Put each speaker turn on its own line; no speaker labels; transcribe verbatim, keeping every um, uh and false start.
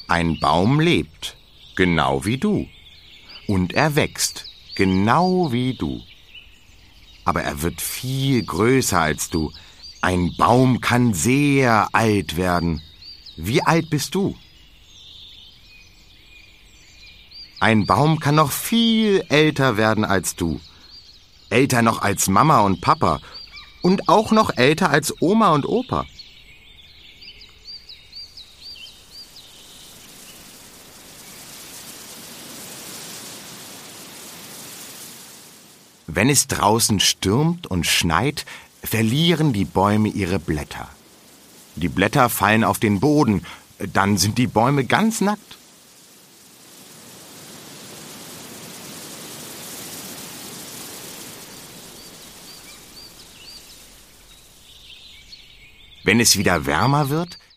Ein Baum lebt, genau wie du. Und er wächst, genau wie du. Aber er wird viel größer als du. Ein Baum kann sehr alt werden. Wie alt bist du? Ein Baum kann noch viel älter werden als du. Älter noch als Mama und Papa. Und auch noch älter als Oma und Opa. Wenn es draußen stürmt und schneit, verlieren die Bäume ihre Blätter. Die Blätter fallen auf den Boden, dann sind die Bäume ganz nackt. Wenn es wieder wärmer wird,